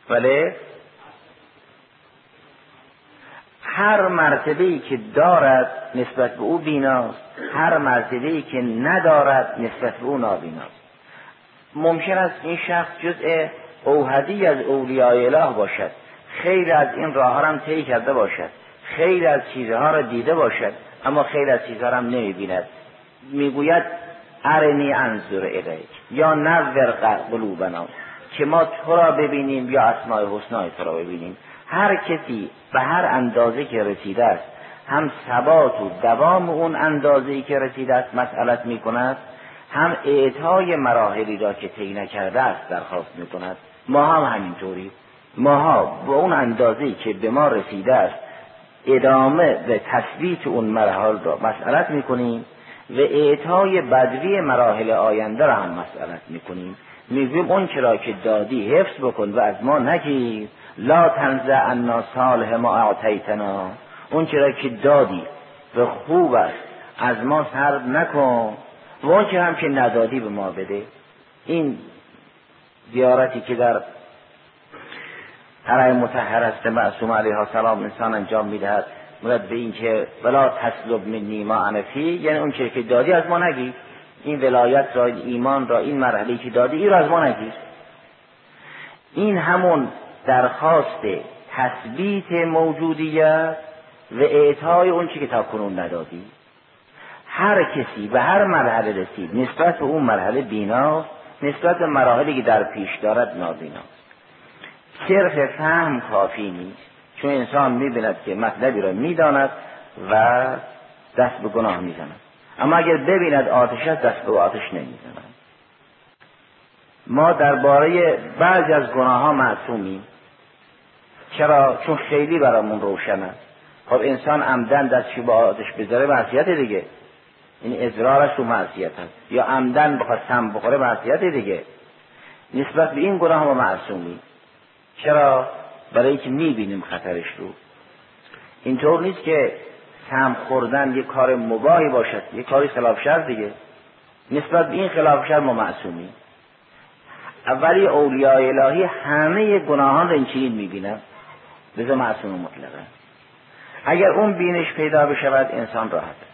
ولی هر مرتبه‌ای که دارد نسبت به او بیناست، هر مرتبه‌ای که ندارد نسبت به او نابیناست. ممکن است این شخص جزء اوحدی از اولیای اله باشد، خیلی از این راه ها هم طی کرده باشد، خیلی از چیزها را دیده باشد، اما خیلی از چیزها را هم نمی‌بیند. میگوید ارنی انظر الیک یا نور قلوبنا، که ما تو را ببینیم یا اسماء الحسنی تو را ببینیم. هر کسی به هر اندازه که رسیده است، هم ثبات و دوام اون اندازه‌ای که رسیده است مسئلت می‌کند، هم اعطای مراحلی را که طی نکرده است درخواست می‌کند. ما هم همینطوری، ماها به اون اندازه‌ای که به ما رسیده است ادامه به تثبیت اون مراحل را مسئلت می‌کنیم و اعطای بدوی مراحل آینده را هم مسئلت می‌کنیم. میگویم اون چرا که دادی حفظ بکن و از ما نگیر، لا تنزع عنا صالح ما اعطیتنا، اون چرا که دادی و خوب است از ما سرد نکن و اون چرا هم که ندادی به ما بده. این زیارتی که در حرم مطهر است معصومه علیها السلام انسان انجام میدهد، مراد به این که ولا تسلب منی ما انا فی، یعنی اون چرا که دادی از ما نگیر، این ولایت را، ایمان را، این مرحله که دادی این را از ما نگیر. این همون درخواست تثبیت موجودیت و اعطای اون چی که تا کنون ندادی. هر کسی به هر مرحله رسید نسبت به اون مرحله بیناست، نسبت به مراحلی که در پیش دارد نابیناست. صرف فهم کافی نیست، چون انسان می‌بیند که مطلبی را می‌داند و دست به گناه می‌زند، اما اگر ببیند آتش است دست به آتش نمی‌زند. ما درباره بعضی از گناه‌ها معصومیم. چرا؟ چون خیلی برامون روشن است. خب انسان عمدن دستش به آتش بذاره معصیت دیگه، این اضرارش رو معصیت است، یا عمدن بخواد سم بخوره معصیت دیگه. نسبت به این گناه ما معصومیم. چرا؟ برای اینکه میبینیم خطرش رو. اینطور نیست که سم خوردن یک کار مباحی باشد، یک کاری خلاف شرع دیگه. نسبت به این خلاف شرع ما معصومیم. اولی اولیای الهی همه گناهان را اینچنین میبینن، بذار معصوم مطلقه. اگر اون بینش پیدا بشود انسان راحت است.